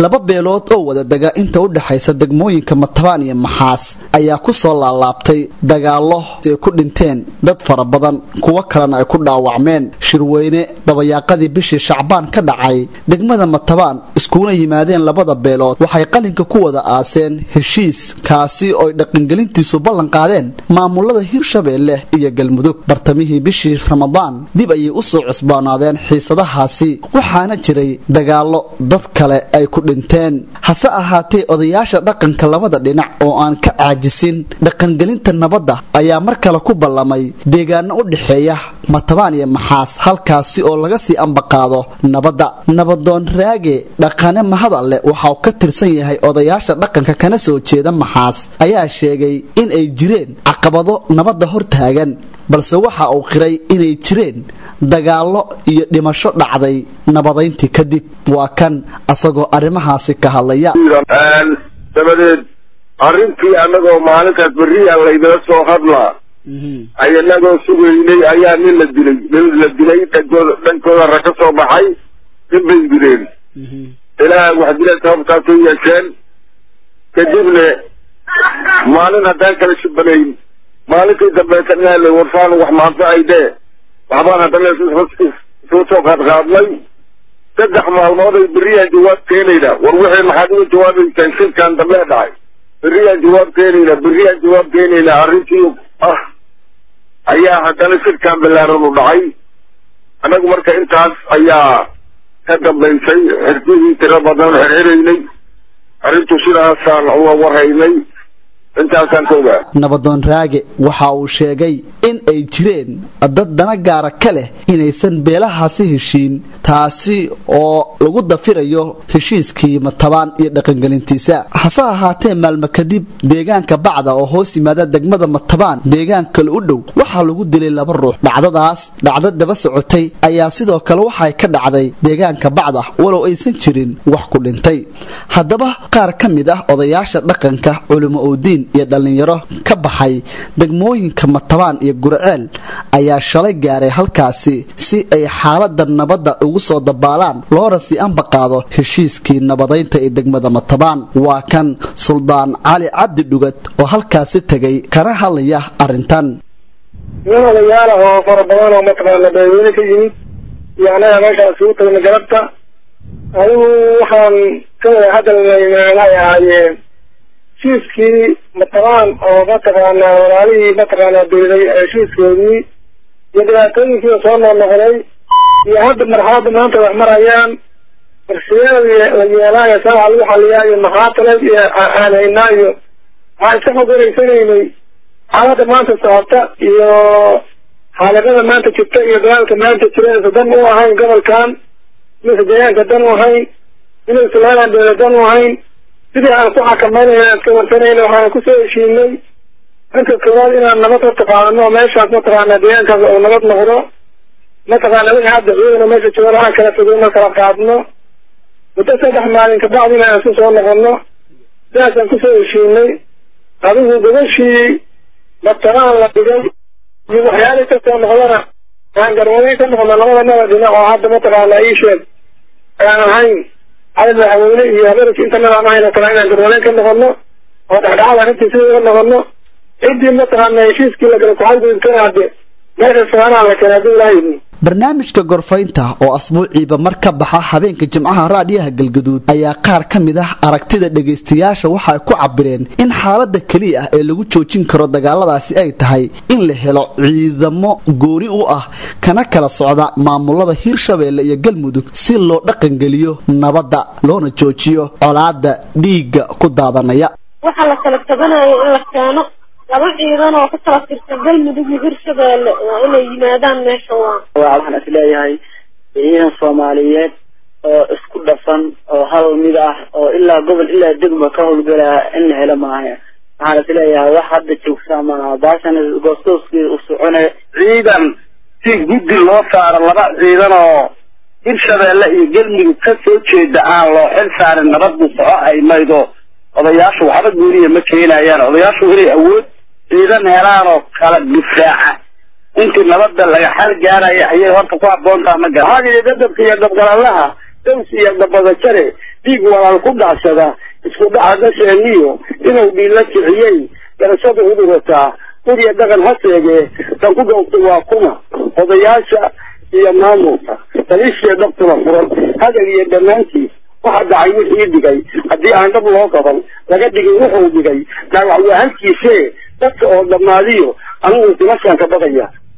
laba beelood oo wada daga inta u dhaxaysa degmooyinka Matabaan iyo Maxaas ayaa ku soo laalaabtay dagaalo ay ku dhinteen dad fara badan kuwa kalena ay ku dhaawacmeen shirweyne dabayaaqadii bishii Shacbaan ka dhacay degmada Matabaan iskuuna yimaadeen labada beelood waxay qalinka ku wada aaseen heshiis kaasi oo dhaqangelintiisu ballan qaadeen maamulada Hirshabeelle iyo Galmudug bartamihii bishii Ramadaan dib ayay u soo cusbaanaadeen xiisadahaasi waxaana jiray dagaalo dad kale ay ku dhinteen hase ahaatee odayaasha dhaqanka labada dhinac oo aan ka caajisin dhaqangelinta nabadda ayaa mar kale ku ballamay deegaano u dhaxeeya Matabaan iyo Maxaas halkaasi oo laga sii ambaqaado nabadda nabadoon raage dhaqane mahadalle waxa uu ka tirsan yahay odayaasha dhaqanka kana soo jeeda Maxaas ayaa sheegay in ay jireen caqabado nabadda hortaagan balse waxa uu qiray inay jireen dagaalo iyo dhimasho dhacday nabadeyntii kadib waa kan asagoo arrimahaasi ka hadlaya dabadeed arrintii anagoo maalintaas beriya laydala soo hadlaa ayanagoo sugaynay ayaa nin la dilay dhankooda rag ka soo baxay nin bay dileen ilaahay wax dileen sababtaasoo yeesheen kadibna maalin haddaan kala shubanayn maalintii dambeeta inaale warfaan wax maanta ay dhee waxbaan haddana soo soo qaadqaadnay 3 maalmood ay beriyaan jawaab keenayna war wixii maxaad uga jawaabaysaan shirkan dambe dhacay beriyaan jawaab keenayna arrintii ayaa haddana shirkan bilaaran u dhacay annagu marka intaas ayaa ka dambaysay xirfidii tiro badan xirxiraynay arrintu sidaasaan uga warhaynay nabadoon raage waxa uu sheegay in ay jireen dad dana gaara ka leh inaysan beelahaasi heshiin taasi oo lagu dafirayo heshiiskii Matabaan iyo dhaqangelintiisa hase ahaatee maalmo kadib deegaanka Bacda oo hoos yimaada degmada Matabaan deegaan kale u dhow waxaa lagu dilay 2 ruux dhacdo daba socotay ayaa sidoo kale waxay ka dhacday deegaanka Bacda walow aysan jirin wax ku dhintay haddaba qaar ka mid ah odayaasha dhaqanka culimo oo diin iyo dhalinyaro ka baxay degmooyinka Matabaan iyo Gurceel ayaa shalay gaaray halkaasi si ay xaaladda nabadda ugu soo dabaalaan loona sii ambaqaado heshiiskii nabadeynta ee degmada Matabaan waa kan Suldaan Cali Cabdi Dhugad oo halkaasi tagay kana hadlaya arrintan walaalayaal oo farabadan oo Matabaan dadweyne ka yimid yaana meeshaas uu tagay garabta ayuu waxaan ka hadalnay heshiiskii Matabaan oo mataqaana walaalihii mataqaana dowladay heshiiskoodii iyo dhibaatooyinkii soo noqday iyo hadda marxaladda maanta wax marayaan barsiyaal la yeelaayo saa lagu xaliyaa iyo maxaatalad iyo aanayna iyo waxaan iska xogoraysanay xaaladda maanta socota iyo xaaladada maanta jirta iyo dagaalka maanta jira dan u ahayn gobolkan mise deegaanka dan u ahayn inuu Soomaaliland dowladan u ahayn sidii aan ku xakameynayna iska warsanayna waxaan ku soo heshiinay inta koowaad inaan nabad ka qaadano meeshaas mataqaana deegaankaas oo nabad noqdo mataqaana wixii hadda ciidana meesha jooga aan kala fogeyno kala qaadno muddo 3 maalin ka bacdina aan soo noqono sidaasaan ku soo heshiinay adigu gobashii Matabaan la dhigay iyo waxyaalo ka soo noqdana aan garwayn ka noqono labada dhinac oo hadda mataqaana ay sheeg aan ahayn هذا أولي يهبرك أنت ما معنا كلامنا جرولين كنا قلنا وتحت على نفسي سوي كنا قلنا إدي مثلا يشيس كلا كلا تعالوا يمكن هذا ما يسمعنا على كلام لا يبني barnaamijka gorfaynta oo asbuuciiba marka baxa habeenka jimcaha raadiyaha galgaduud ayaa qaar ka mid ah aragtida dhageystayaasha waxa ay ku cabireen in xaaladda kaliya ah ee lagu joojin karo dagaaladaasi ay tahay in la helo ciidamo gooni u ah kana kala socda maamulada Hirshabeelle iyo Galmudug si loo dhaqan geliyo nabadda loona joojiyo colaadda dhiiga ku daadanaya waxa la kala tabanayo in la keeno laba ciidan oo ka kala tirsan Galmudug iyo Hirshabeelle inay yimaadaan meesha waxaan isleeyahay ciidan Soomaaliyeed oo isku dhafan oo hal mid ah oo ilaa gobol ilaa degmo ka howlgala in la helo maaha waxaan isleeyahay wax hadda joogsama baashan goostooskii u soconay ciidan si guddi loo saaro laba ciidan oo Hirshabeelle iyo Galmudug ka soo jeeda aan loo xil saarin nabadda soco ay maydo odayaashu waxba guuriye ma keenayaan odayaashu inay awood ciidan helaan oo kala difaaca intii nabadda laga xal gaaraya ayay horta ku aboontaa ma gaar hadi dadka iyo dabgalaha dawsi iyo dabada jare dhiig walaal ku dhacsada isku dhaca dhasheeniyo inuu dhiila kiciyey garashada udurataa guriya dhaqan ha sheegee tan ku dhowrta waa kuma odayaasha iyo maamulka taliishiya dhabtuna furan hadal iyo dhammaantiis waxa dhacay wixii dhigay haddii aan dhab loo qaban laga dhigay wuxuu dhigay dhaawac waa halkiisee dadka oo dhammaadiyo anigu dimashaan ka baqaya